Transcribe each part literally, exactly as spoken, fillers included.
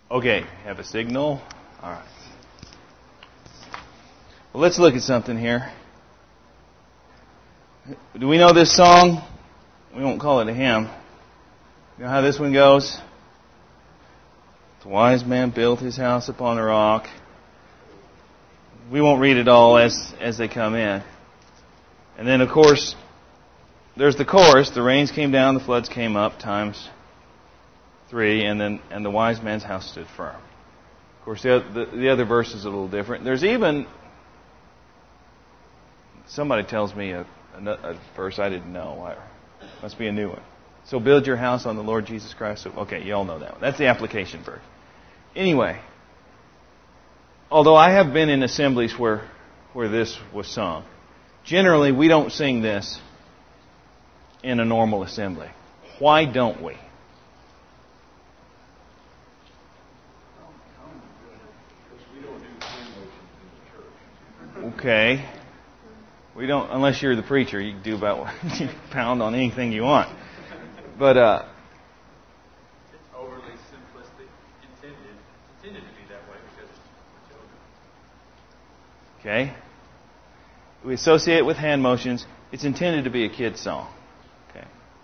Okay, have a signal. All right. Well, let's look at something here. Do we know this song? We won't call it a hymn. You know how this one goes? The wise man built his house upon a rock. We won't read it all as, as they come in. And then, of course, there's the chorus. The rains came down, the floods came up, times three, and then and the wise man's house stood firm. Of course, the, the, the other verse is a little different. There's even, somebody tells me a, a, a verse I didn't know. I, must be a new one. So build your house on the Lord Jesus Christ. So, okay, you all know that one. That's the application verse. Anyway, although I have been in assemblies where where this was sung, generally we don't sing this in a normal assembly. Why don't we? Okay. We don't, unless you're the preacher, you can do about what you pound on anything you want. But uh, it's overly simplistic, intended, intended to be that way because it's for children. Okay. We associate it with hand motions. It's intended to be a kid's song. Okay.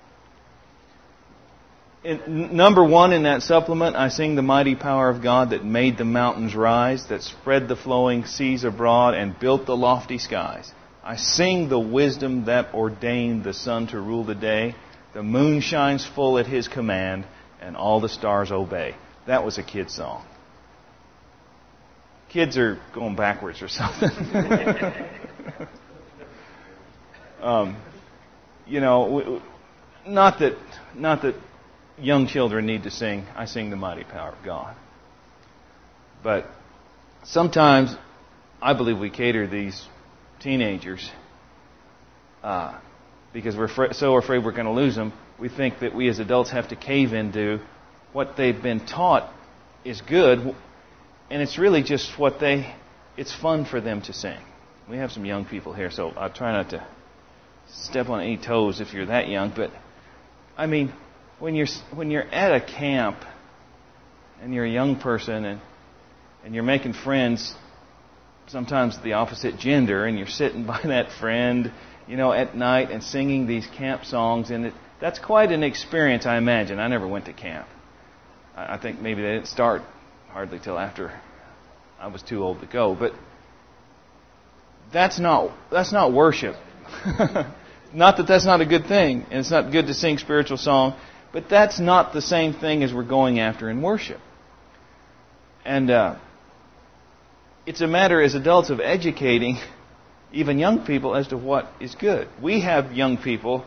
In, number one in that supplement, I sing the mighty power of God that made the mountains rise, that spread the flowing seas abroad, and built the lofty skies. I sing the wisdom that ordained the sun to rule the day. The moon shines full at His command, and all the stars obey. That was a kid's song. Kids are going backwards or something. um, you know, not that not that young children need to sing, I sing the mighty power of God. But sometimes I believe we cater these teenagers uh, because we're fr- so afraid we're going to lose them. We think that we as adults have to cave into what they've been taught is good, and it's really just what they, it's fun for them to sing. We have some young people here, so I'll try not to step on any toes if you're that young, but I mean, when you're when you're at a camp and you're a young person and and you're making friends, sometimes the opposite gender, and you're sitting by that friend, you know, at night and singing these camp songs, and it, that's quite an experience, I imagine. I never went to camp. I, I think maybe they didn't start hardly till after I was too old to go, but that's not that's not worship. Not that that's not a good thing, and it's not good to sing spiritual song, but that's not the same thing as we're going after in worship. And uh, it's a matter as adults of educating even young people as to what is good. We have young people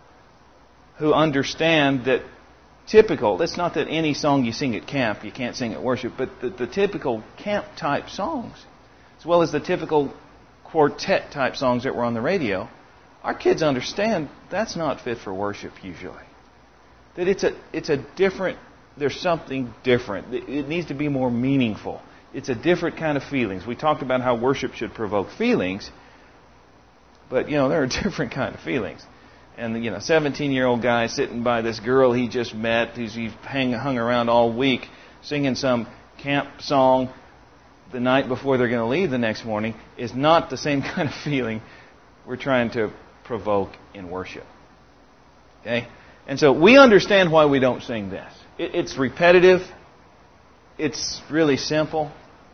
who understand that typical, it's not that any song you sing at camp you can't sing at worship, but the, the typical camp-type songs, as well as the typical quartet-type songs that were on the radio, our kids understand that's not fit for worship usually. That it's a it's a different, there's something different. It needs to be more meaningful. It's a different kind of feelings. We talked about how worship should provoke feelings, but, you know, there are different kind of feelings. And, you know, seventeen-year-old guy sitting by this girl he just met, who's he's hang, hung around all week, singing some camp song the night before they're going to leave the next morning, is not the same kind of feeling we're trying to provoke in worship. Okay? And so we understand why we don't sing this. It, it's repetitive. It's really simple.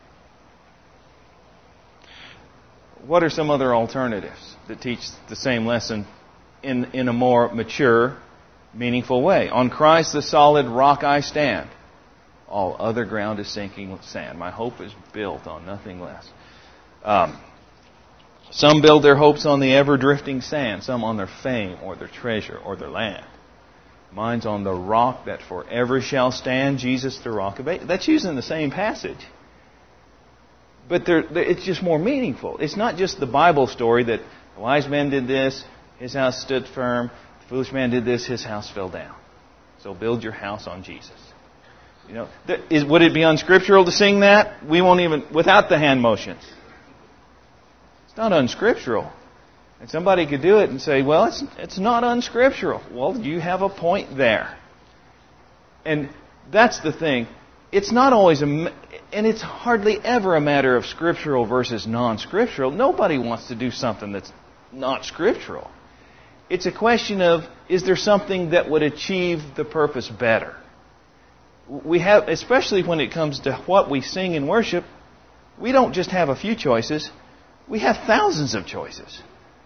What are some other alternatives that teach the same lesson in, in a more mature, meaningful way? On Christ the solid rock I stand. All other ground is sinking sand. My hope is built on nothing less. Um, some build their hopes on the ever-drifting sand. Some on their fame or their treasure or their land. Mine's on the rock that forever shall stand. Jesus the rock of ages. That's using the same passage. But they're, they're, it's just more meaningful. It's not just the Bible story that the wise man did this, his house stood firm. The foolish man did this, his house fell down. So build your house on Jesus. You know, is, would it be unscriptural to sing that? We won't even, without the hand motions. It's not unscriptural. And somebody could do it and say, well, it's it's not unscriptural. Well, you have a point there. And that's the thing. it's not always a, and it's hardly ever a matter of scriptural versus non-scriptural. Nobody wants to do something that's not scriptural. It's a question of, is there something that would achieve the purpose better? We have, especially when it comes to what we sing in worship, we don't just have a few choices. We have thousands of choices.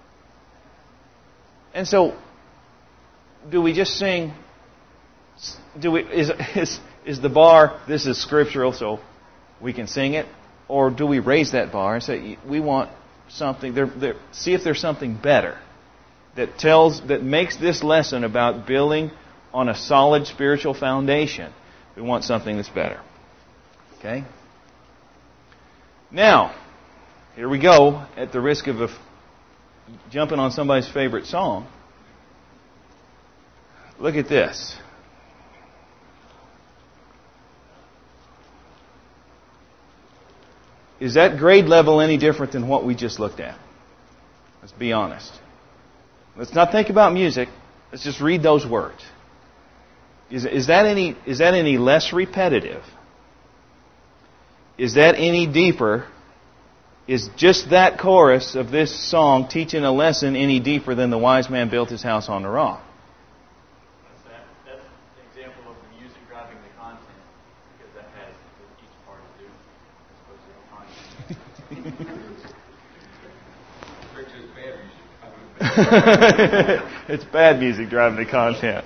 And so, do we just sing, do we, is, is, is the bar, this is scriptural, so we can sing it? Or do we raise that bar and say, we want something, there, there, see if there's something better that tells, that makes this lesson about building on a solid spiritual foundation. We want something that's better. Okay? Now, here we go, at the risk of a, jumping on somebody's favorite song. Look at this. Is that grade level any different than what we just looked at? Let's be honest. Let's not think about music. Let's just read those words. Is, is that any, is that any less repetitive? Is that any deeper? Is just that chorus of this song teaching a lesson any deeper than the wise man built his house on the rock? That's, that, that's an example of the music driving the content, because that has what each part to do as opposed to the content. It's bad music driving the content.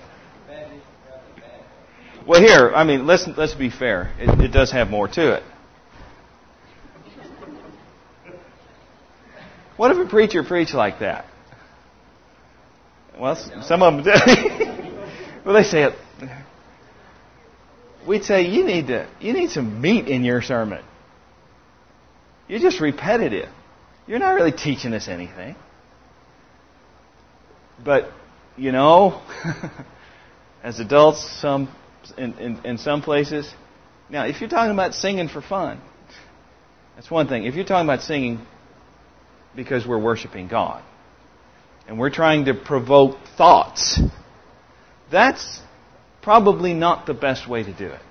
Well, here, I mean, let's let's be fair. It, it does have more to it. What if a preacher preached like that? Well, some of them do. Well, they say it. We'd say you need to you need some meat in your sermon. You're just repetitive. You're not really teaching us anything. But, you know, as adults, some in, in, in some places. Now, if you're talking about singing for fun, that's one thing. If you're talking about singing because we're worshiping God and we're trying to provoke thoughts, that's probably not the best way to do it.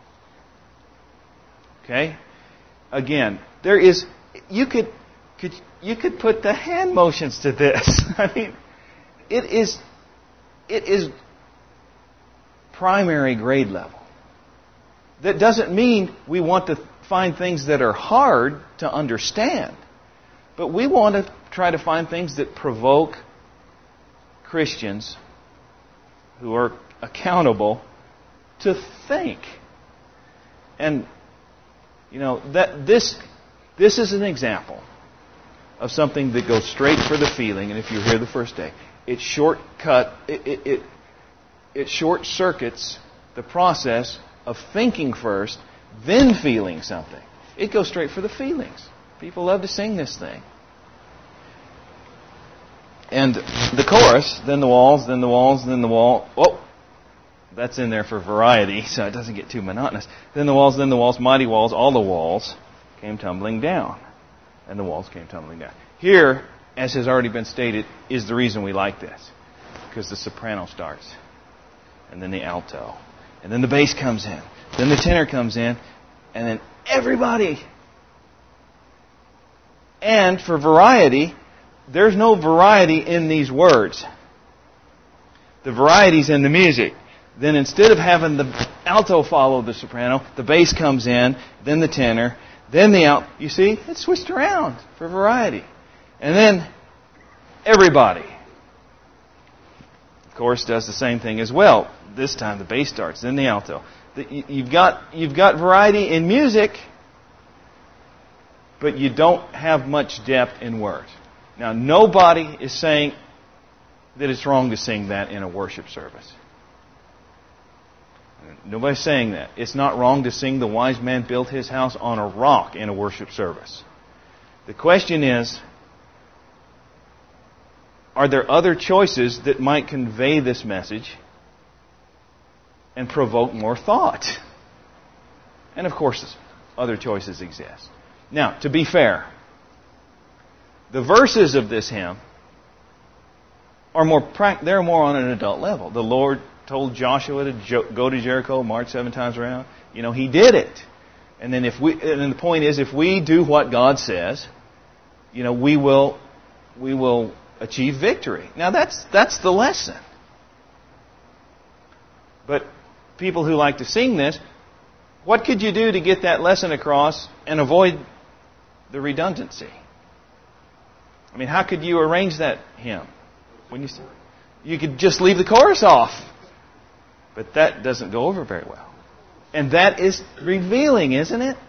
Okay? Again, there is, you could, could you could put the hand motions to this. I mean, it is, it is primary grade level. That doesn't mean we want to find things that are hard to understand. But we want to try to find things that provoke Christians who are accountable to think. And, you know, that this this is an example of something that goes straight for the feeling. And if you're here the first day, it shortcut it it, it It short circuits the process of thinking first, then feeling something. It goes straight for the feelings. People love to sing this thing. And the chorus, then the walls, then the walls, then the wall. Oh, that's in there for variety, so it doesn't get too monotonous. Then the walls, then the walls, mighty walls, all the walls came tumbling down. And the walls came tumbling down. Here, as has already been stated, is the reason we like this. Because the soprano starts. And then the alto. And then the bass comes in. Then the tenor comes in. And then everybody. And for variety, there's no variety in these words. The variety's in the music. Then instead of having the alto follow the soprano, the bass comes in, then the tenor, then the alto. You see, it's switched around for variety. And then everybody. The chorus does the same thing as well. This time the bass starts, then the alto. You've got, you've got variety in music, but you don't have much depth in words. Now, nobody is saying that it's wrong to sing that in a worship service. Nobody's saying that. It's not wrong to sing "The Wise Man Built His House on a Rock" in a worship service. The question is, are there other choices that might convey this message and provoke more thought? And of course, other choices exist. Now, to be fair, the verses of this hymn are more they're more on an adult level. The Lord told Joshua to jo- go to Jericho, march seven times around. You know, He did it. And then if we, and then the point is, if we do what God says, you know, we will, we will achieve victory. Now that's that's the lesson. But people who like to sing this, what could you do to get that lesson across and avoid the redundancy? I mean, how could you arrange that hymn? When you you could just leave the chorus off, but that doesn't go over very well. And that is revealing, isn't it?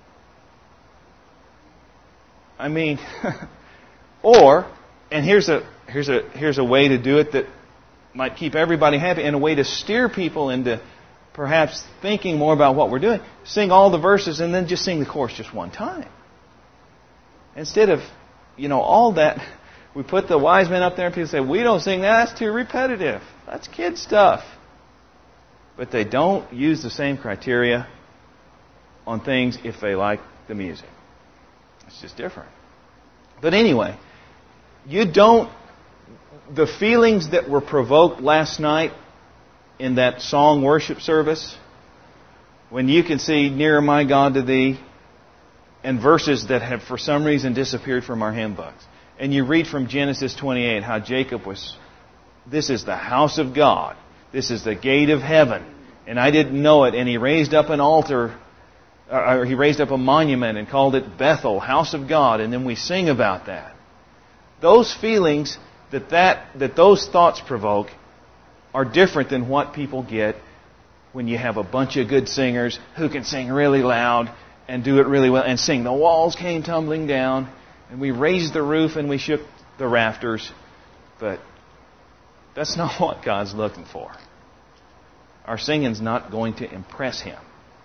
I mean, or and here's a here's a here's a way to do it that might keep everybody happy, and a way to steer people into perhaps thinking more about what we're doing. Sing all the verses and then just sing the chorus just one time. Instead of, you know, all that, we put the wise men up there and people say, we don't sing that, that's too repetitive. That's kid stuff. But they don't use the same criteria on things if they like the music. It's just different. But anyway, you don't, the feelings that were provoked last night in that song worship service, when you can see nearer my God to thee, and verses that have for some reason disappeared from our hymn books. And you read from Genesis twenty-eight how Jacob was, this is the house of God. This is the gate of heaven. And I didn't know it. And he raised up an altar, or he raised up a monument and called it Bethel, house of God. And then we sing about that. Those feelings that, that, that those thoughts provoke are different than what people get when you have a bunch of good singers who can sing really loud and do it really well and sing. The walls came tumbling down, and we raised the roof and we shook the rafters. But that's not what God's looking for. Our singing's not going to impress Him.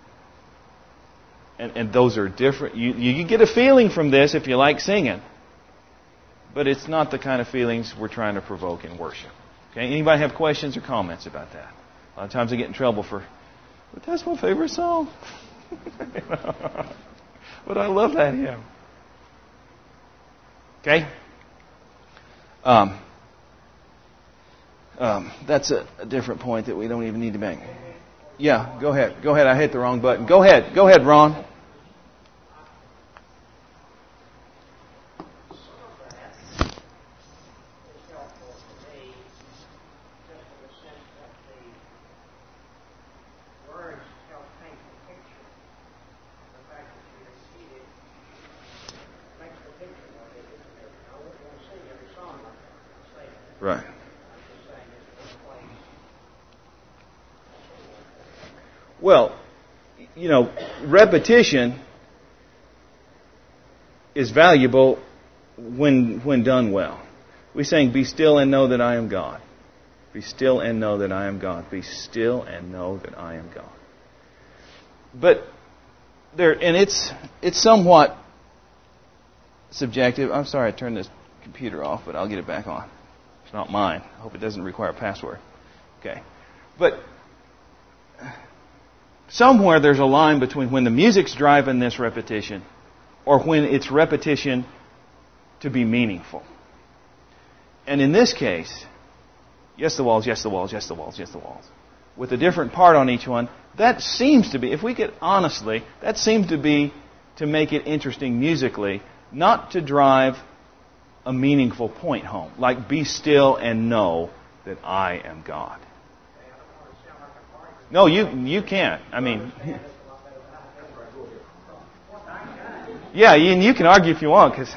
And, and those are different. You, you get a feeling from this if you like singing. But it's not the kind of feelings we're trying to provoke in worship. Okay? Anybody have questions or comments about that? A lot of times I get in trouble for, but that's my favorite song. But I love that hymn. Okay? Um, um, that's a, a different point that we don't even need to make. Yeah, go ahead. Go ahead. I hit the wrong button. Go ahead. Go ahead, Ron. Right. Well, you know, repetition is valuable when when done well. We sang, "Be still and know that I am God. Be still and know that I am God. Be still and know that I am God." But there, and it's it's somewhat subjective. I'm sorry, I turned this computer off, but I'll get it back on. It's not mine. I hope it doesn't require a password. Okay. But somewhere there's a line between when the music's driving this repetition or when it's repetition to be meaningful. And in this case, yes, the walls, yes, the walls, yes, the walls, yes, the walls. With a different part on each one, that seems to be, if we could honestly, that seems to be to make it interesting musically, not to drive a meaningful point home, like be still and know that I am God. No, you you can't. I mean, yeah, you, you can argue if you want, because.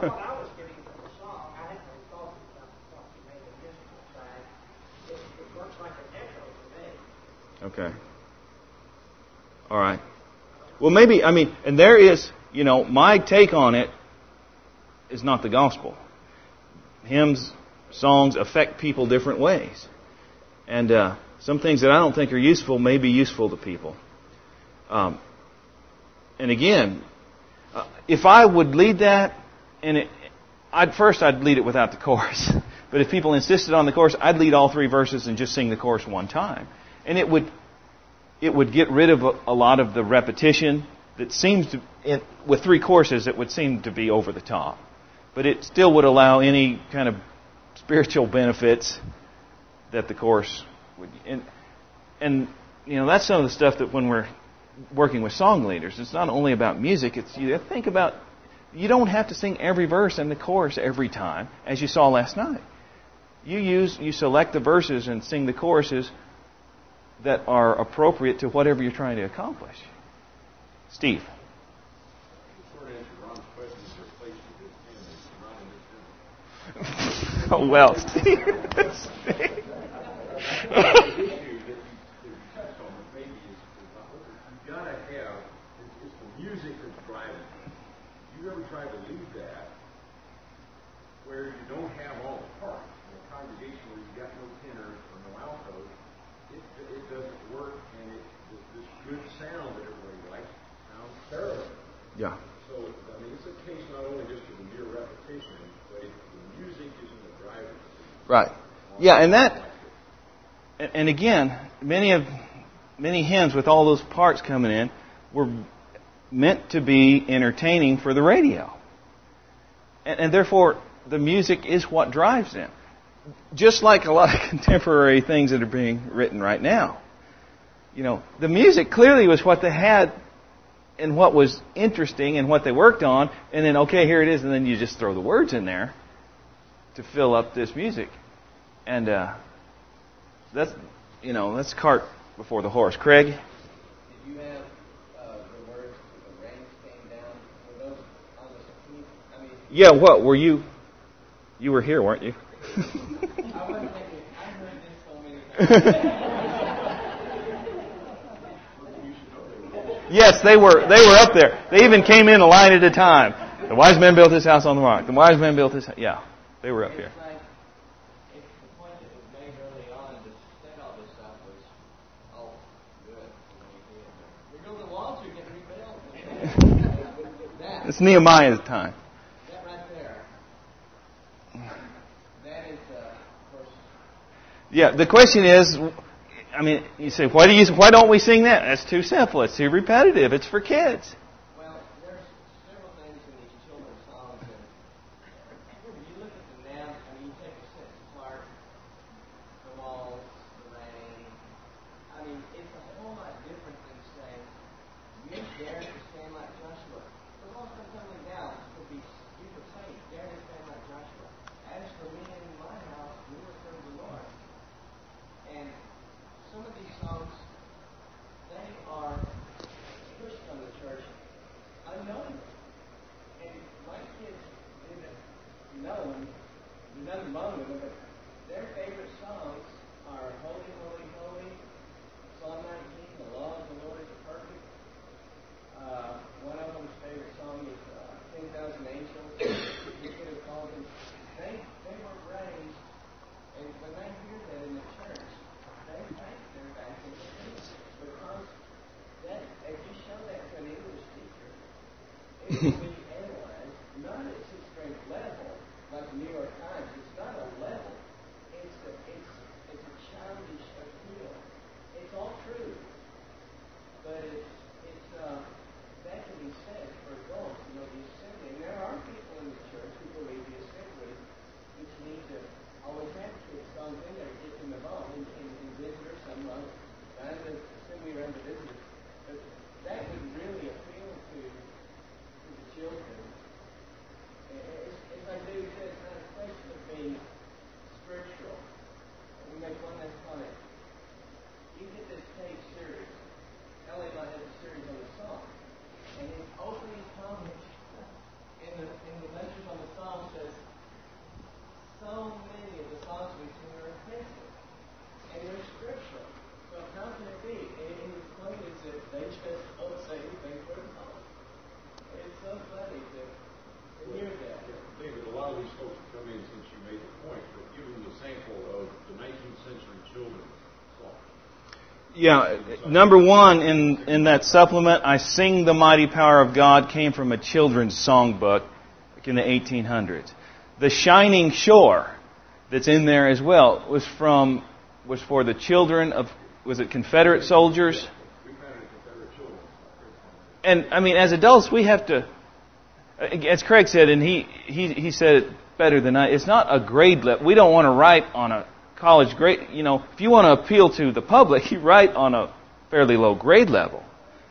Okay. All right. Well, maybe, I mean, and there is, you know, my take on it is not the gospel. Hymns, songs affect people different ways. And uh, some things that I don't think are useful may be useful to people. Um, and again, uh, if I would lead that, and it, I'd first I'd lead it without the chorus. But if people insisted on the chorus, I'd lead all three verses and just sing the chorus one time. And it would it would get rid of a, a lot of the repetition that seems to, it, with three courses, it would seem to be over the top. But it still would allow any kind of spiritual benefits that the chorus And, and you know, that's some of the stuff that when we're working with song leaders, it's not only about music. It's you think about. You don't have to sing every verse and the chorus every time, as you saw last night. You use you select the verses and sing the choruses that are appropriate to whatever you're trying to accomplish. Steve. Oh well, Steve. You ever try to lead that where you don't have all the parts in a congregation where you got no tenors or no altos? It, it doesn't work, and it, this, this good sound that everybody likes sounds terrible. Yeah. So I mean, it's a case not only just of the mere repetition, but if the music isn't the driver. Right. Yeah, and that, and, and again, many of many hymns with all those parts coming in were meant to be entertaining for the radio. And, and therefore, the music is what drives them. Just like a lot of contemporary things that are being written right now. You know, the music clearly was what they had and what was interesting and what they worked on. And then, okay, here it is. And then you just throw the words in there to fill up this music. And uh, that's, you know, that's cart before the horse. Craig? Did you have Yeah, what? Were you... You were here, weren't you? I wasn't thinking. I heard this so many times. Yes, they were They were up there. They even came in a line at a time. The wise men built his house on the rock. The wise men built his house. Yeah, they were up here. It's like, it's the point that was made early on to say all this stuff was, oh, good. We're building walls, we're getting rebuilt. It's Nehemiah's time. Yeah, the question is, I mean, you say, why do you, why don't we sing that? That's too simple. It's too repetitive. It's for kids. Well, there's several things in these children's songs that, when you look at them now, I mean, you take a sense apart, the walls, the rain. I mean, it's a whole lot different than saying, you dare to stand like Joshua. The walls come tumbling down. Could be, you could say, dare to stand like Joshua. As for me and my house, we will serve the Lord. And some of these songs, they are pushed on the church unknowingly. And my kids didn't know them, there's nothing wrong with them, but their favorite songs are Holy, Holy, Holy, Psalm nineteen, The Law of the Lord is Perfect. Uh, one of them's favorite song is uh, ten thousand Angels. You could have called them. They, they were raised, and when they hear that in the church, they think they're back in the church. Because that, if you show that to an English teacher, it will be analyzed not at sixth grade level, like the New York Times. It's not a level. It's a, it's, it's a childish appeal. It's all true. But it's, it's uh, that can be said for adults, you know, the assembly. And there are people in the church who believe the assembly, which need to always have kids songs in there to get them involved in, in, in visitors, some like kind of assembly around the visitors. But that would really appeal to, to the children. It's, it's like David said, it's not a question of being scriptural. We make one last comment. You get this tape series. Ellie and I have a series on the song. And his opening comment in the, in the lectures on the song says, so many of the songs we sing are offensive. And they're scriptural. So how can it be? And, and his point is that they just don't say anything for the song. It's so funny to, to hear that. Yeah, David, a lot of these folks have come in since you made the point, but give them the sample of the nineteenth century children's song. Yeah, number one in, in that supplement, I Sing the Mighty Power of God, came from a children's songbook in the eighteen hundreds. The Shining Shore that's in there as well was from was for the children of, was it Confederate soldiers? And I mean, as adults, we have to, as Craig said, and he he, he said it better than I, it's not a grade level. We don't want to write on a college grade, you know, if you want to appeal to the public, you write on a fairly low grade level.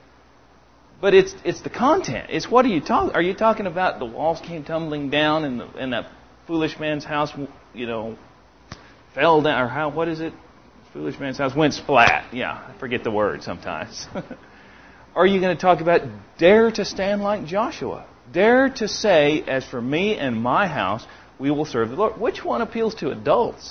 But it's it's the content. It's what are you talking? Are you talking about the walls came tumbling down and the, and that foolish man's house, you know, fell down, or how? What is it? Foolish man's house went splat. Yeah, I forget the word sometimes. Are you going to talk about dare to stand like Joshua? Dare to say, as for me and my house, we will serve the Lord. Which one appeals to adults?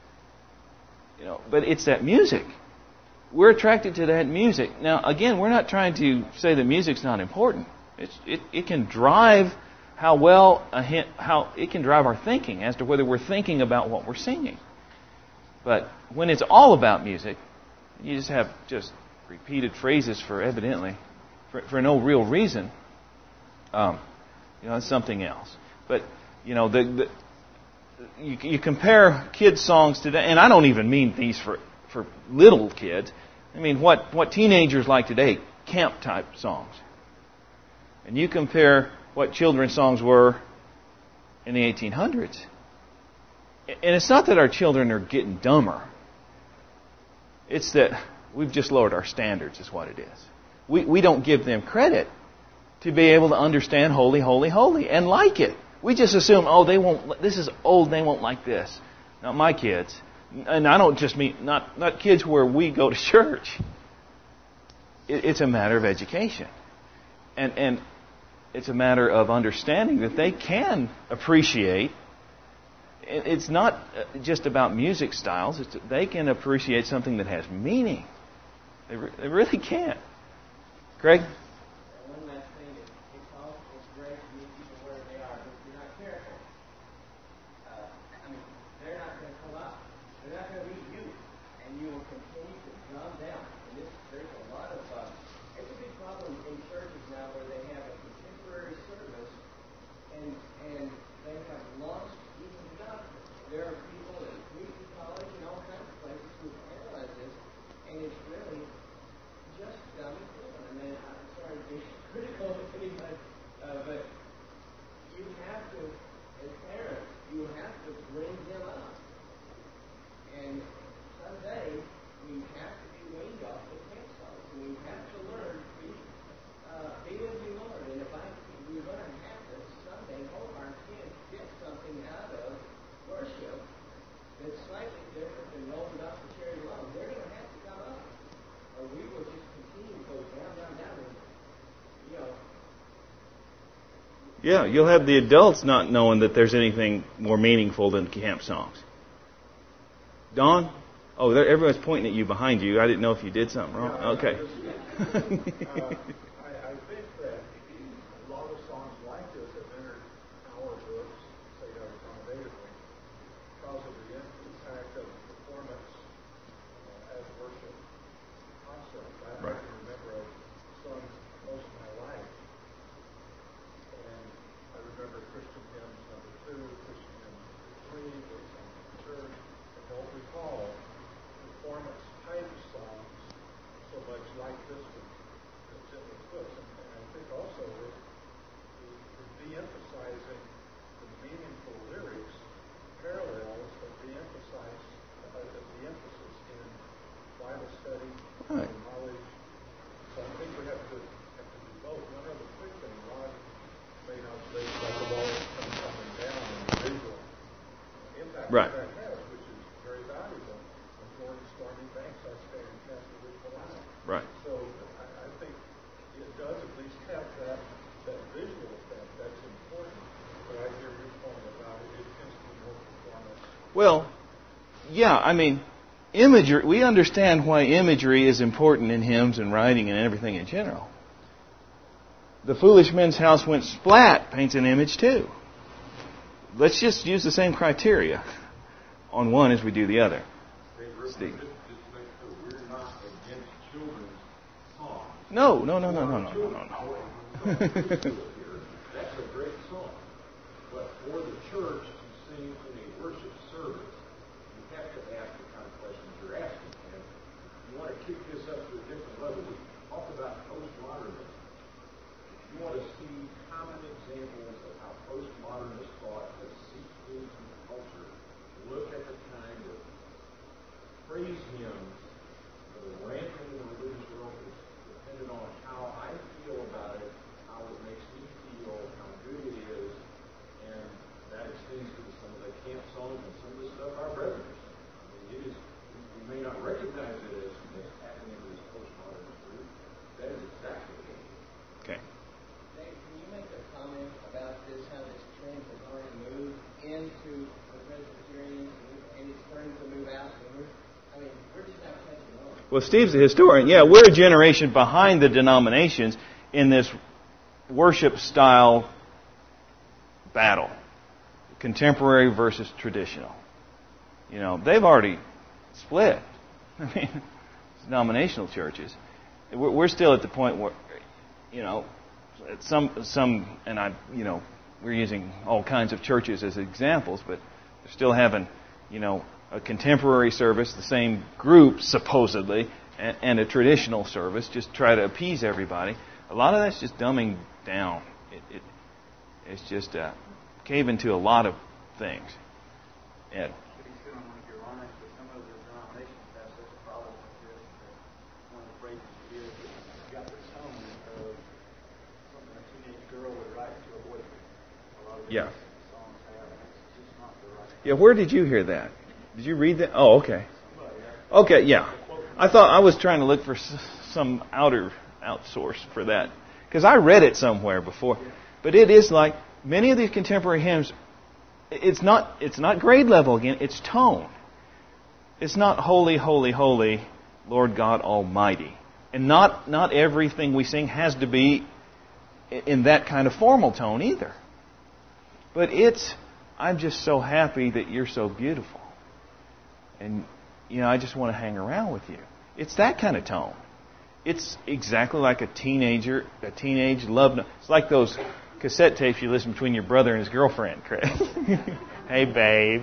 You know, but it's that music. We're attracted to that music. Now, again, we're not trying to say that music's not important. It's, it, it can drive how well a hint, how it can drive our thinking as to whether we're thinking about what we're singing. But when it's all about music, you just have just repeated phrases for evidently for, for no real reason. Um, you know, it's something else. But you know, the, the you, you compare kids' songs today, and I don't even mean these for for little kids. I mean, what what teenagers like today, camp type songs. And you compare what children's songs were in the eighteen hundreds. And it's not that our children are getting dumber. It's that we've just lowered our standards, is what it is. We we don't give them credit to be able to understand holy, holy, holy and like it. We just assume, oh, they won't. This is old. They won't like this. Not my kids, and I don't just mean not not kids where we go to church. It, it's a matter of education, and and it's a matter of understanding that they can appreciate. It's not just about music styles. It's, they can appreciate something that has meaning. They, re, they really can. Craig? One last thing. It's all it's great to meet people where they are, but if you're not careful, uh, I mean, they're not going to come up. They're not going to meet you, and you will continue to dumb down. And this, there's a lot of uh, it's a big problem in churches now where they have a contemporary service, and and they have lost. There are people in community college and all kinds of places who analyze this, and it's really just dumbing down. I mean, I'm sorry to be critical of anybody, uh, but you have to, as parents, you have to bring them up. And someday, we have to be weaned off the campsites, and we have to learn to be, uh, be with you, Lord. And if I, we're going to have to someday hope our kids get something out of worship that's slightly different than rolling up the cherry love. They're going to have to come up, or we will just continue to go down, down, down, and, you know. Yeah, you'll have the adults not knowing that there's anything more meaningful than camp songs. Don? Oh, there, everyone's pointing at you behind you. I didn't know if you did something wrong. Yeah, okay. uh, I, I think that a lot of songs like this have entered our books, say that accommodatively, because of the impact of performance uh, as worship concept. I, right. I can remember a song most of my life, and I remember Christian hymns number two, Christian hymns number three, they sang in the church, and don't recall performance type songs so much like this one that's in the books. And, and I think also that de-emphasizing the meaningful lyrics parallels of de-emphasize uh, the emphasis in Bible study right. and knowledge. So I think we have to have to do both. One other quick thing, Rod made observation about the wall coming up and down and the visual impact right. that has, which is very valuable. On stormy banks, I stand and cast the visual out. Right. So I, I think it does at least have that that visual effect. That's important. But I hear your point about it. It tends to be more performance. Well, yeah, I mean, imagery, we understand why imagery is important in hymns and writing and everything in general. The foolish man's house went splat paints an image too. Let's just use the same criteria on one as we do the other. Steve. We're not against children's songs. No, no, no, no, no, no, no, no, no. That's a great song. But for the church to sing in a worship service, you have to ask the kind of questions you're asking. And you want to kick this up to a different level. We talk about postmodernism. You want to see common examples of how postmodernist thought has seeped into the culture. Look at the kind of Okay. Dave, can you make a comment about this, how this trend has already moved into the Presbyterians and it's starting to move out? And we're, I mean, we're just now catching on. Well, Steve's a historian. Yeah, we're a generation behind the denominations in this worship style battle. Contemporary versus traditional. You know, they've already split. I mean, denominational churches. We're still at the point where, you know, some, some, and I, you know, we're using all kinds of churches as examples, but they're still having, you know, a contemporary service, the same group supposedly, and, and a traditional service, just try to appease everybody. A lot of that's just dumbing down. It, it, it's just uh, caving to a lot of things. Ed. But he's going to want to be honest with some of the denominations have such a problem with this that one of the phrases you hear is it's got the tone of something a teenage girl would write to a boyfriend. A lot of these Yeah. songs have, and it's just not the right. Yeah, where did you hear that? Did you read that? Oh, okay. Okay, yeah. I thought I was trying to look for some outer outsource for that because I read it somewhere before. But it is like many of these contemporary hymns. It's not. It's not grade level again. It's tone. It's not holy, holy, holy, Lord God Almighty, and not not everything we sing has to be in that kind of formal tone either. But it's. I'm just so happy that you're so beautiful. And, you know, I just want to hang around with you. It's that kind of tone. It's exactly like a teenager, a teenage love note. It's like those cassette tapes you listen between your brother and his girlfriend, Craig. Hey, babe.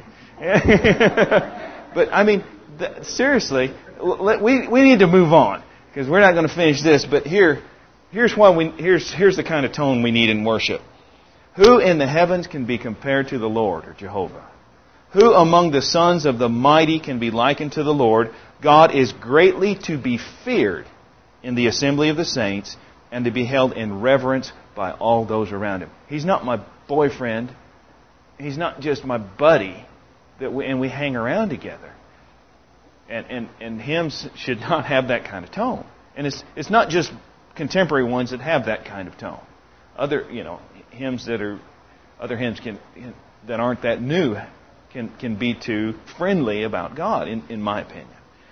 But, I mean, th- seriously, let, we we need to move on because we're not going to finish this. But here, here's why we here's here's the kind of tone we need in worship. Who in the heavens can be compared to the Lord, or Jehovah? Who among the sons of the mighty can be likened to the Lord? God is greatly to be feared in the assembly of the saints and to be held in reverence by all those around him. He's not my boyfriend. He's not just my buddy, that we, and we hang around together. And, and, and hymns should not have that kind of tone. And it's it's not just contemporary ones that have that kind of tone. Other, you know, hymns that are, other hymns can that aren't that new can can be too friendly about God, in, in my opinion.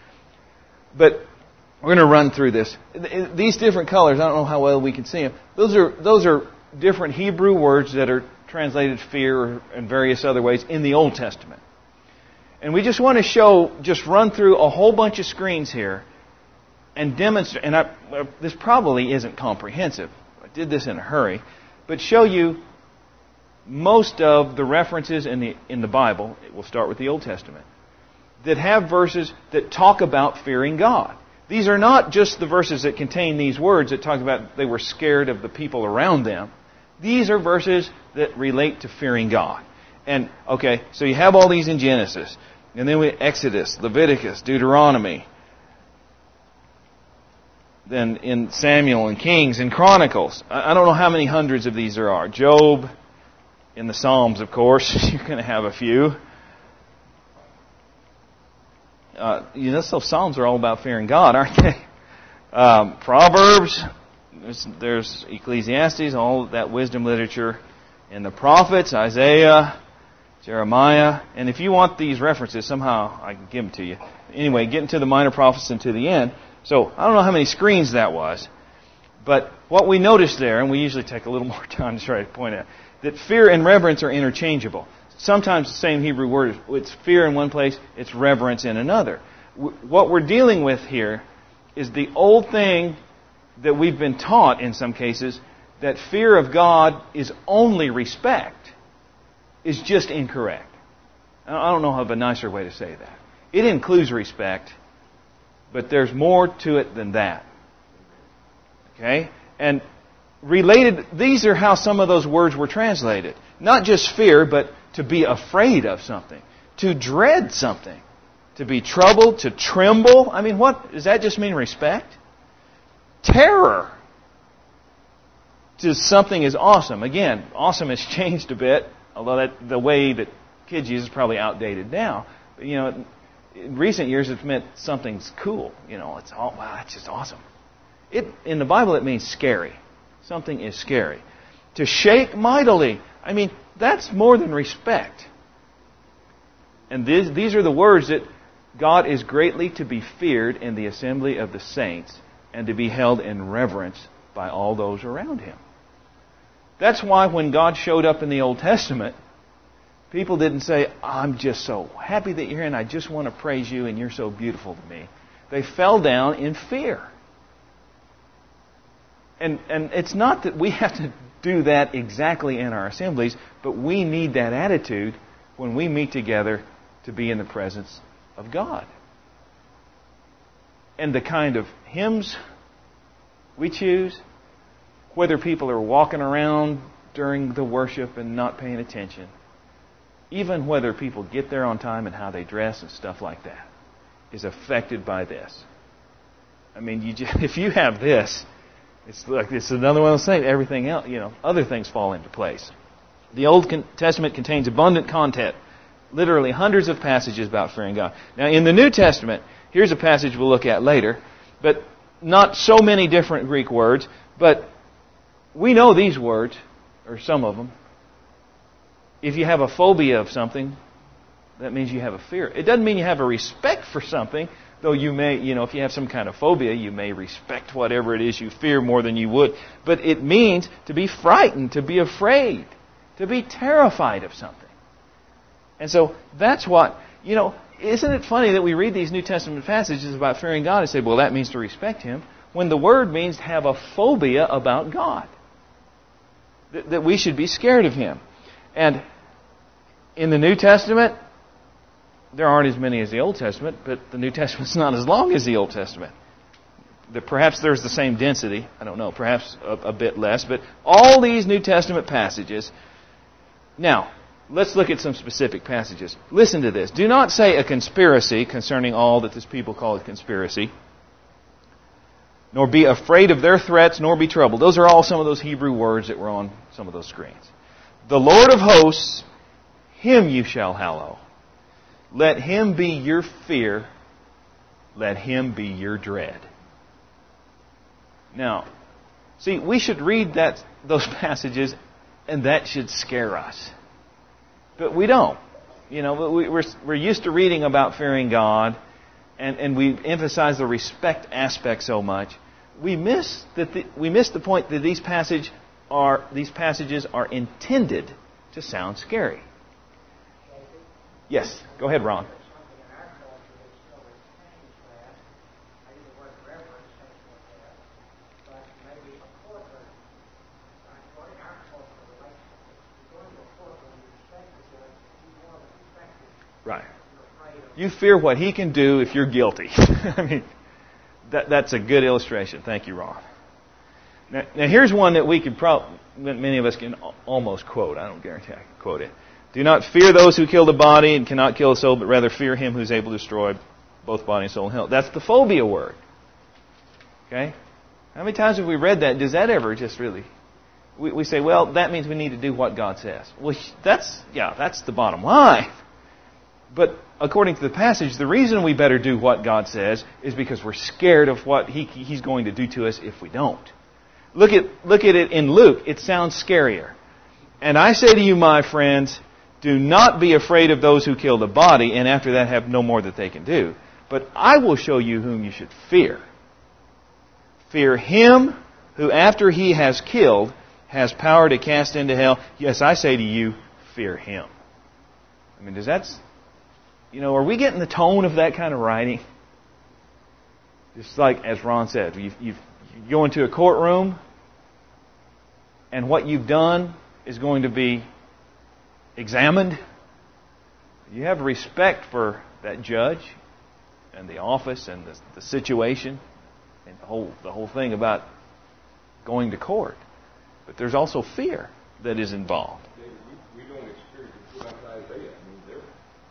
But we're going to run through this. These different colors, I don't know how well we can see them. Those are those are different Hebrew words that are translated fear and various other ways in the Old Testament. And we just want to show, just run through a whole bunch of screens here and demonstrate. And I, this probably isn't comprehensive. I did this in a hurry, but show you most of the references in the in the Bible. We'll start with the Old Testament that have verses that talk about fearing God. These are not just the verses that contain these words that talk about they were scared of the people around them. These are verses that relate to fearing God. And, okay, so you have all these in Genesis. And then we Exodus, Leviticus, Deuteronomy. Then in Samuel and Kings and Chronicles. I don't know how many hundreds of these there are. Job, in the Psalms, of course. You're going to have a few. Uh, you know, so Psalms are all about fearing God, aren't they? Um, Proverbs, there's, there's Ecclesiastes, all of that wisdom literature. And the prophets, Isaiah, Jeremiah. And if you want these references, somehow I can give them to you. Anyway, getting to the minor prophets and to the end. So I don't know how many screens that was. But what we noticed there, and we usually take a little more time to try to point out, that fear and reverence are interchangeable. Sometimes the same Hebrew word, it's fear in one place, it's reverence in another. What we're dealing with here is the old thing that we've been taught in some cases, that fear of God is only respect, is just incorrect. I don't know of a nicer way to say that. It includes respect, but there's more to it than that. Okay? And related, these are how some of those words were translated. Not just fear, but to be afraid of something. To dread something. To be troubled, to tremble. I mean, what does that just mean respect? Terror. To something is awesome. Again, awesome has changed a bit, although that, the way that kids use is probably outdated now. But, you know, in recent years it's meant something's cool. You know, it's all, wow, that's just awesome. It in the Bible it means scary. something is scary. To shake mightily, I mean, that's more than respect. And these, these are the words that God is greatly to be feared in the assembly of the saints and to be held in reverence by all those around Him. That's why when God showed up in the Old Testament, people didn't say, I'm just so happy that you're here and I just want to praise you and you're so beautiful to me. They fell down in fear. And, and it's not that we have to do that exactly in our assemblies, but we need that attitude when we meet together to be in the presence of God. And the kind of hymns we choose, whether people are walking around during the worship and not paying attention, even whether people get there on time and how they dress and stuff like that, is affected by this. I mean, you just, if you have this, it's like it's another one of those things. Everything else, you know, other things fall into place. The Old Testament contains abundant content, literally hundreds of passages about fearing God. Now, in the New Testament, here's a passage we'll look at later, but not so many different Greek words, but we know these words, or some of them. If you have a phobia of something, that means you have a fear. It doesn't mean you have a respect for something, though you may, you know, if you have some kind of phobia, you may respect whatever it is you fear more than you would. But it means to be frightened, to be afraid, to be terrified of something. And so that's what, you know, isn't it funny that we read these New Testament passages about fearing God and say, well, that means to respect Him, when the Word means to have a phobia about God. That, that we should be scared of Him. And in the New Testament, there aren't as many as the Old Testament, but the New Testament's not as long as the Old Testament. The, perhaps there's the same density. I don't know. Perhaps a, a bit less. But all these New Testament passages. Now, let's look at some specific passages. Listen to this. Do not say a conspiracy concerning all that this people call a conspiracy, nor be afraid of their threats, nor be troubled. Those are all some of those Hebrew words that were on some of those screens. The Lord of hosts, Him you shall hallow. Let Him be your fear. Let Him be your dread. Now, see, we should read that those passages, and that should scare us. But we don't. You know, we, we're we're used to reading about fearing God, and, and we emphasize the respect aspect so much. We miss that the, we miss the point that these passage are these passages are intended to sound scary. Yes, go ahead, Ron. Right. You fear what he can do if you're guilty. I mean, that, that's a good illustration. Thank you, Ron. Now, now here's one that we could probably, many of us can almost quote. I don't guarantee I can quote it. Do not fear those who kill the body and cannot kill the soul, but rather fear Him who is able to destroy both body and soul in hell. That's the phobia word. Okay? How many times have we read that? Does that ever just really... We, we say, well, that means we need to do what God says. Well, that's, yeah, that's the bottom line. But according to the passage, the reason we better do what God says is because we're scared of what he, He's going to do to us if we don't. Look at, look at it in Luke. It sounds scarier. And I say to you, my friends, do not be afraid of those who kill the body, and after that have no more that they can do. But I will show you whom you should fear. Fear Him who, after He has killed, has power to cast into hell. Yes, I say to you, fear Him. I mean, does that... You know, are we getting the tone of that kind of writing? Just like, as Ron said, you you go into a courtroom, and what you've done is going to be examined. You have respect for that judge and the office and the, the situation and the whole the whole thing about going to court. But there's also fear that is involved. We don't experience it throughout Isaiah. I mean, there,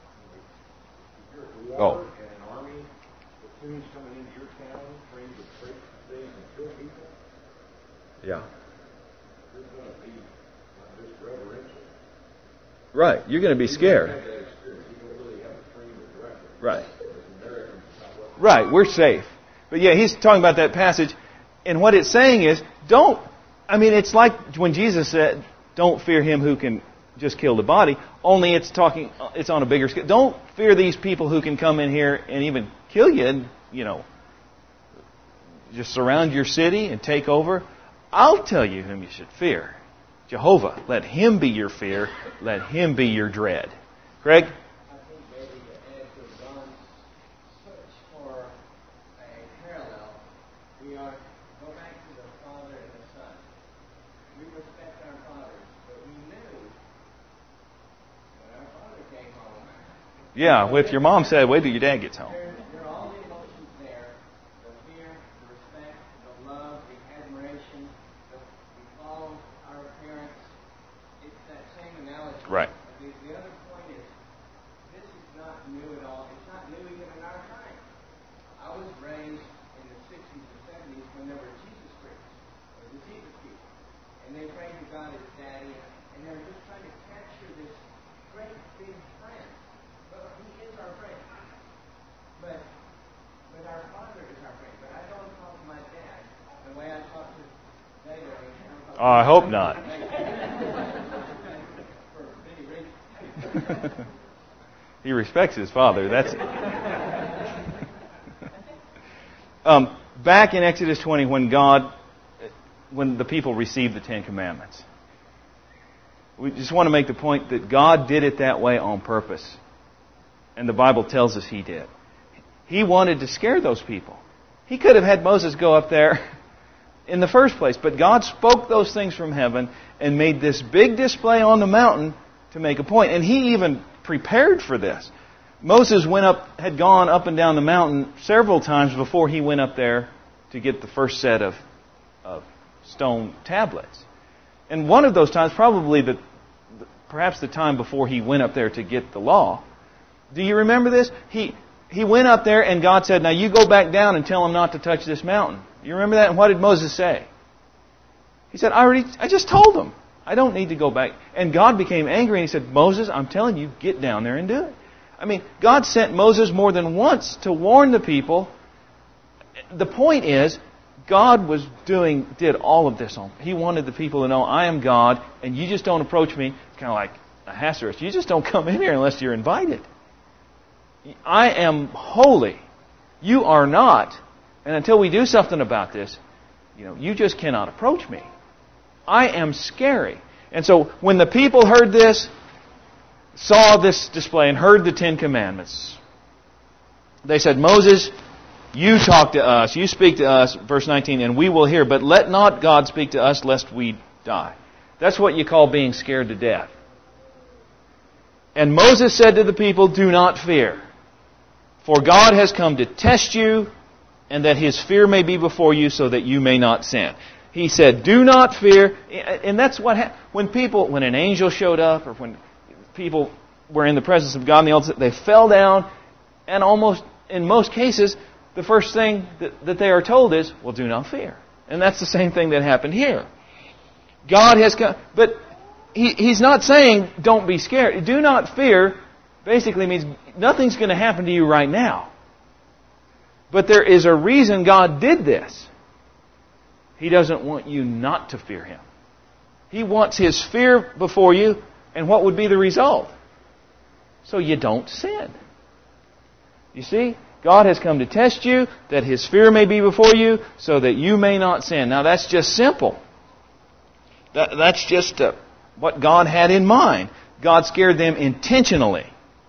if you're at the Oh. war and an army, platoons coming into your town, trained to break things and kill people, Yeah. there's going to be not just reverential. Right. You're going to be scared. You have that experience. You don't really have a frame of reference. Right. As Americans, it's not what Right. We're safe. But yeah, he's talking about that passage. And what it's saying is, don't I mean, it's like when Jesus said, don't fear him who can just kill the body, only it's talking, it's on a bigger scale. Don't fear these people who can come in here and even kill you and, you know, just surround your city and take over. I'll tell you whom you should fear. Jehovah. Let him be your fear. Let him be your dread. Craig? I think maybe to add to John's search for a parallel, we are go back to the Father and the Son. We respect our fathers, but we knew when our Father came home. Yeah, well, if your mom said, wait till your dad gets home. There, there are all the emotions there: the fear, the respect, the love, the admiration. The, we follow our parents. It's that same analogy. Right. The, the other point is, this is not new at all. It's not new even in our time. I was raised in the sixties or seventies when there were Jesus freaks, or the Jesus people, and they prayed to God as Daddy, and they were just trying to capture this great big friend. But he is our friend. But but our Father is our friend. But I don't talk to my dad the way I talk to David. Oh, I hope not. For many reasons. He respects his father. That's it. um, back in Exodus twenty, when God, when the people received the Ten Commandments, we just want to make the point that God did it that way on purpose. And the Bible tells us He did. He wanted to scare those people. He could have had Moses go up there in the first place, but God spoke those things from heaven and made this big display on the mountain to make a point. And He even prepared for this. Moses went up, had gone up and down the mountain several times before he went up there to get the first set of, of stone tablets. And one of those times, probably the, perhaps the time before he went up there to get the law. Do you remember this? He he went up there and God said, now you go back down and tell them not to touch this mountain. You remember that? And what did Moses say? He said, I already, I just told them. I don't need to go back. And God became angry and He said, Moses, I'm telling you, get down there and do it. I mean, God sent Moses more than once to warn the people. The point is, God was doing, did all of this on. He wanted the people to know, I am God, and you just don't approach me. It's kind of like a Hassarus. You just don't come in here unless you're invited. I am holy. You are not. And until we do something about this, you know, you just cannot approach me. I am scary. And so when the people heard this, saw this display and heard the Ten Commandments, they said, Moses, you talk to us, you speak to us, verse nineteen, and we will hear, but let not God speak to us lest we die. That's what you call being scared to death. And Moses said to the people, do not fear, for God has come to test you, and that His fear may be before you, so that you may not sin. He said, do not fear. And that's what happened. When people, when an angel showed up, or when people were in the presence of God in the Old Testament, they fell down, and almost, in most cases, the first thing that, that they are told is, well, do not fear. And that's the same thing that happened here. God has come, but he, He's not saying, don't be scared. Do not fear basically means nothing's going to happen to you right now. But there is a reason God did this. He doesn't want you not to fear Him. He wants His fear before you, and what would be the result? So you don't sin. You see? God has come to test you, that His fear may be before you, so that you may not sin. Now that's just simple. That, that's just uh, what God had in mind. God scared them intentionally.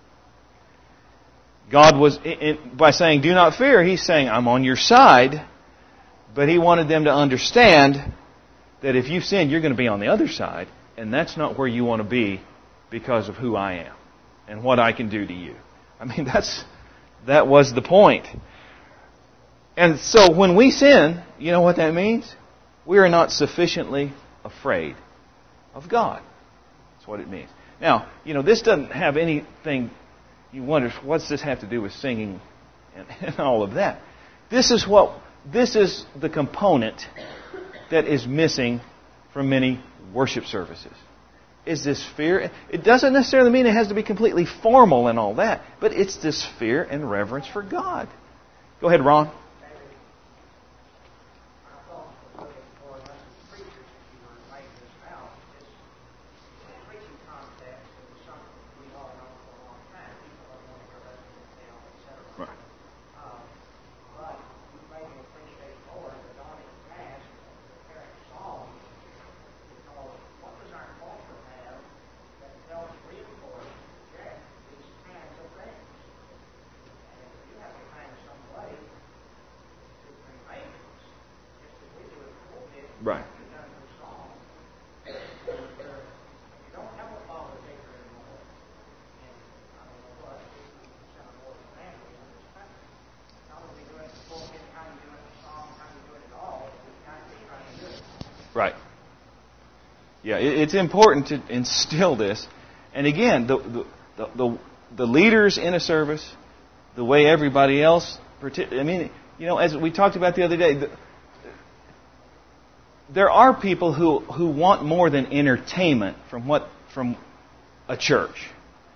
God was, by saying, do not fear, He's saying, I'm on your side. But He wanted them to understand that if you sin, you're going to be on the other side. And that's not where you want to be because of who I am and what I can do to you. I mean, that's that was the point. And so when we sin, you know what that means? We are not sufficiently afraid of God. That's what it means. Now, you know, this doesn't have anything, you wonder, what's this have to do with singing and, and all of that? This is what, this is the component that is missing from many worship services. Is this fear? It doesn't necessarily mean it has to be completely formal and all that, but it's this fear and reverence for God. Go ahead, Ron. Right. Right. Yeah, it, it's important to instill this. And again, the, the the the leaders in a service, the way everybody else, I mean, you know, as we talked about the other day, the, there are people who, who want more than entertainment from what from a church.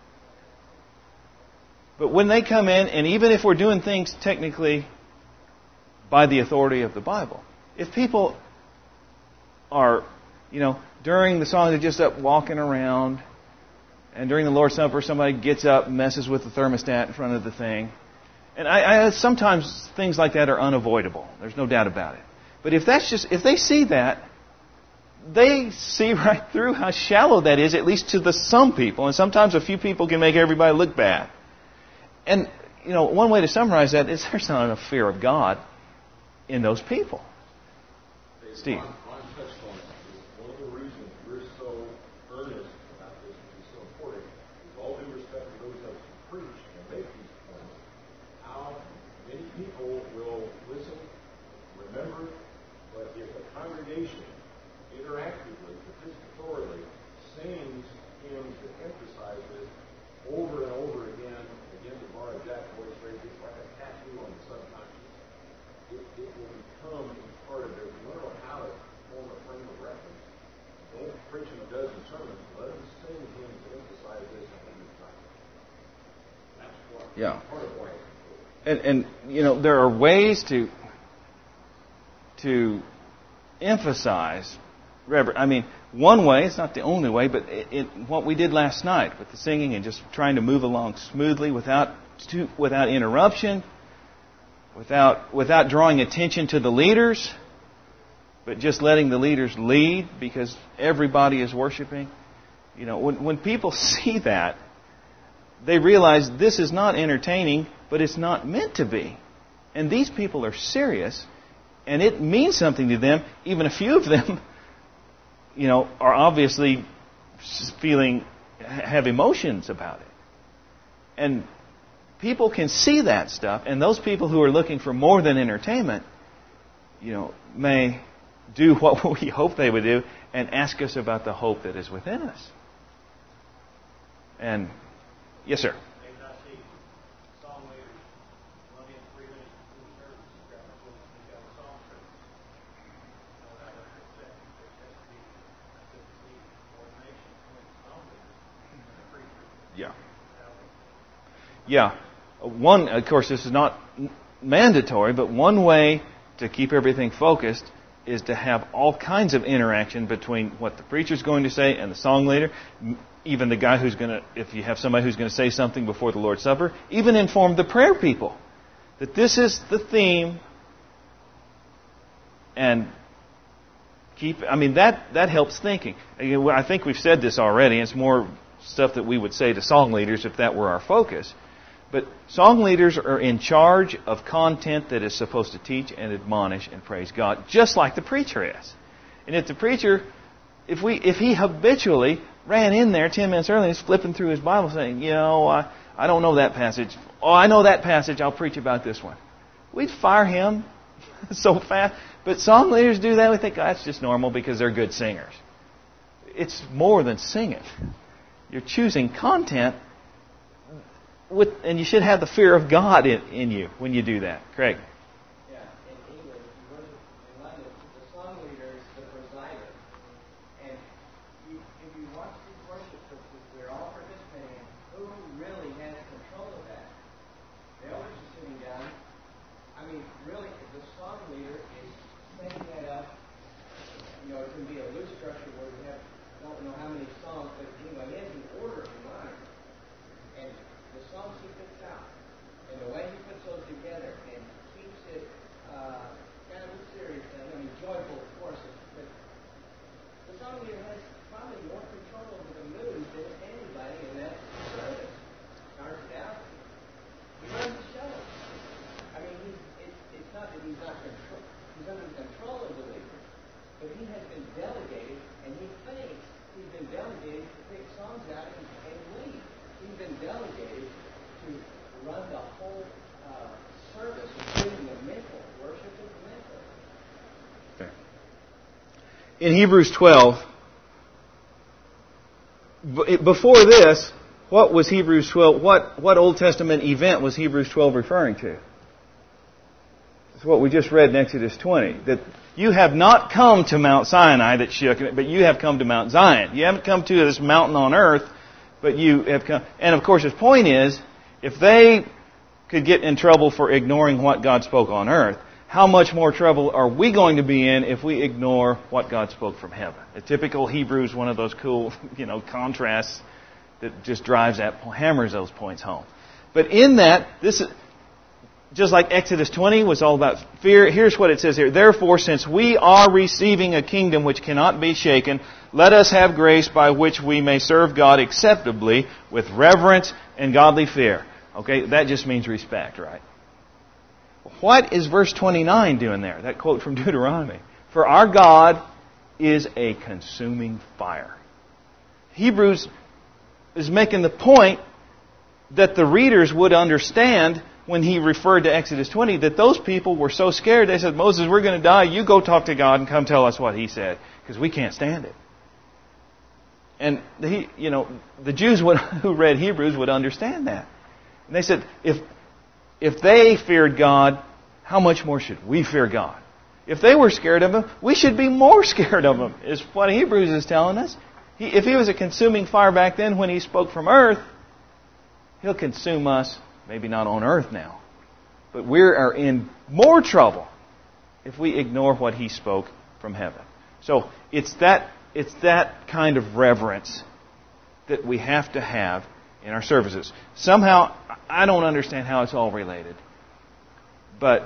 But when they come in, and even if we're doing things technically by the authority of the Bible, if people are, you know, during the song they're just up walking around, and during the Lord's Supper somebody gets up and messes with the thermostat in front of the thing, and I, I sometimes things like that are unavoidable. There's no doubt about it. But if that's just if they see that, they see right through how shallow that is, at least to the some people, and sometimes a few people can make everybody look bad. And you know, one way to summarize that is there's not enough fear of God in those people. Steve. Interactively, participatorily, sings hymns that emphasize this over and over again, again to borrow Jack Boy's phrase, it's like a tattoo on the subconscious. It, it will become part of their, you know how to form a frame of reference. Don't preach and does in sermons, let them sing hymns that emphasize this a hundred times. That's what, yeah. part of why. And, and, you know, there are ways to to emphasize reverence. I mean, one way, it's not the only way, but it, it, what we did last night with the singing and just trying to move along smoothly without without interruption, without without drawing attention to the leaders, but just letting the leaders lead because everybody is worshiping. You know, when when people see that, they realize this is not entertaining, but it's not meant to be. And these people are serious, and it means something to them. Even a few of them, you know, are obviously feeling, have emotions about it. And people can see that stuff, and those people who are looking for more than entertainment, you know, may do what we hope they would do and ask us about the hope that is within us. And, yes, sir. Yeah. Yeah. One, of course, this is not mandatory, but one way to keep everything focused is to have all kinds of interaction between what the preacher's going to say and the song leader, even the guy who's going to, if you have somebody who's going to say something before the Lord's Supper, even inform the prayer people that this is the theme, and keep, I mean, that, that helps thinking. I think we've said this already. It's more stuff that we would say to song leaders if that were our focus. But song leaders are in charge of content that is supposed to teach and admonish and praise God, just like the preacher is. And if the preacher, if we, if he habitually ran in there ten minutes early and was flipping through his Bible saying, you know, I, I don't know that passage. Oh, I know that passage. I'll preach about this one. We'd fire him so fast. But song leaders do that. We think, oh, that's just normal because they're good singers. It's more than singing. You're choosing content, with, and you should have the fear of God in, in you when you do that. Craig? Yeah, in England, if you go to in London, the song leader is the presider. And you, if you watch these worship services, we're all participating in, who really has control of that? The elders are sitting down. I mean, really, the song leader is setting that up. You know, it can be a loose structure where we have, I don't know how many songs, but anyway, he has an order in mind. And the songs he puts out, and the way he puts those together, and keeps it uh, kind of serious, I mean, joyful, of course, but the song leader has probably more control over the mood than anybody in that service. Starts it out, he runs the show. I mean, he's, it's, it's not that he's not control, he's under the control of the leader, but he has been delegated, and he thinks he's been delegated to pick songs out and, and lead. He's been delegated to run the whole uh, service, including the mental worship of the mental. Okay. In Hebrews twelve, before this, what was Hebrews twelve? What what Old Testament event was Hebrews twelve referring to? It's what we just read in Exodus twenty. That you have not come to Mount Sinai that shook, but you have come to Mount Zion. You haven't come to this mountain on earth, but you have come. And of course, his point is, if they could get in trouble for ignoring what God spoke on earth, how much more trouble are we going to be in if we ignore what God spoke from heaven? A typical Hebrew is one of those cool, you know, contrasts that just drives that, hammers those points home. But in that, this is, just like Exodus twenty was all about fear, here's what it says here. Therefore, since we are receiving a kingdom which cannot be shaken, let us have grace by which we may serve God acceptably with reverence and godly fear. Okay, that just means respect, right? What is verse twenty-nine doing there? That quote from Deuteronomy. For our God is a consuming fire. Hebrews is making the point that the readers would understand when he referred to Exodus twenty, that those people were so scared, they said, Moses, we're going to die. You go talk to God and come tell us what he said, because we can't stand it. And he, you know, the Jews would, who read Hebrews would understand that. And they said, if if they feared God, how much more should we fear God? If they were scared of Him, we should be more scared of Him, is what Hebrews is telling us. He, if He was a consuming fire back then when He spoke from earth, He'll consume us, maybe not on earth now, but we are in more trouble if we ignore what He spoke from heaven. So it's that it's that kind of reverence that we have to have in our services. Somehow, I don't understand how it's all related, but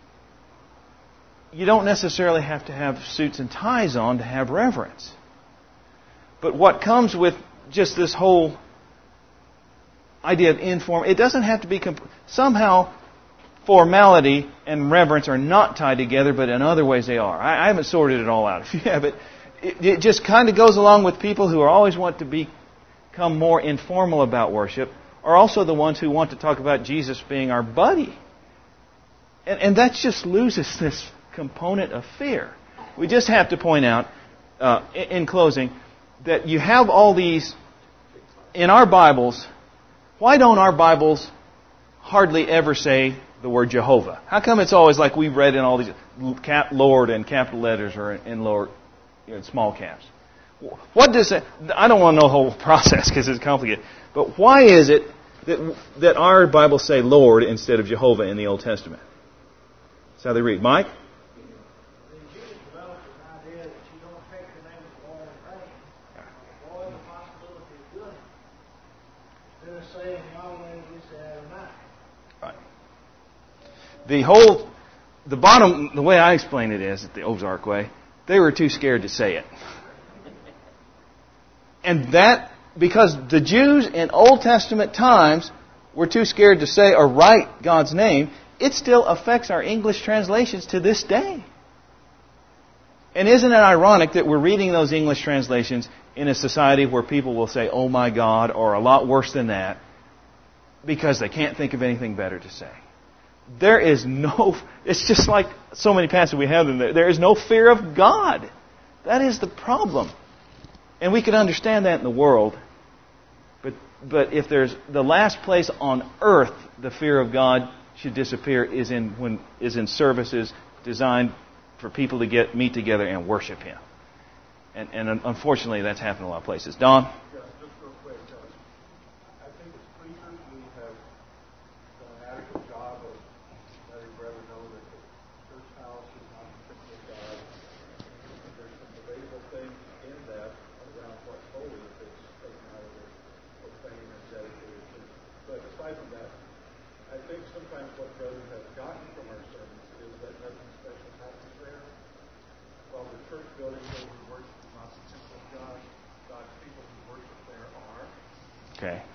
you don't necessarily have to have suits and ties on to have reverence. But what comes with just this whole idea of informal, it doesn't have to be, comp- somehow formality and reverence are not tied together, but in other ways they are. I, I haven't sorted it all out. If you have it, it, it just kind of goes along with people who are always want to be become more informal about worship, are also the ones who want to talk about Jesus being our buddy. And, and that just loses this component of fear. We just have to point out, uh, in, in closing, that you have all these, in our Bibles, why don't our Bibles hardly ever say the word Jehovah? How come it's always like we read in all these, cap, Lord in capital letters or in lower, you know, in small caps? What does it, I don't want to know the whole process because it's complicated, but why is it that that our Bibles say Lord instead of Jehovah in the Old Testament? That's how they read. Mike? The Jews developed an idea that you don't take the name of the Lord in vain. Avoid the possibility of doing it. Instead of saying Yahweh, we say Adonai. Right. The whole, the bottom, the way I explain it is, the Ozark way, they were too scared to say it. And that, because the Jews in Old Testament times were too scared to say or write God's name, it still affects our English translations to this day. And isn't it ironic that we're reading those English translations in a society where people will say, oh my God, or a lot worse than that, because they can't think of anything better to say. There is no, it's just like so many passages we have in there, there is no fear of God. That is the problem. And we can understand that in the world. But but if there's the last place on earth the fear of God should disappear is in when is in services designed for people to get meet together and worship Him. And and unfortunately that's happened in a lot of places. Don? Yes, just real quick. Uh, I think as preachers we have done an adequate job of letting brethren know that the church house is not the temple of God. There's some debatable things in that around what's holy if it's taken out of the profane and dedicated to. But aside from that, I think sometimes what brethren have gotten from our sermons is that nothing special happens there. While the church building where we worship is not the temple of God, God's people who worship there are. Okay.